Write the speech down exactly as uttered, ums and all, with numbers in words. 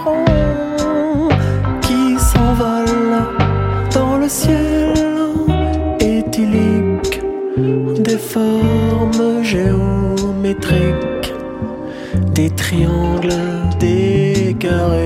ronds qui s'envolent dans le ciel éthylique, des formes géométriques, des triangles, des carrés.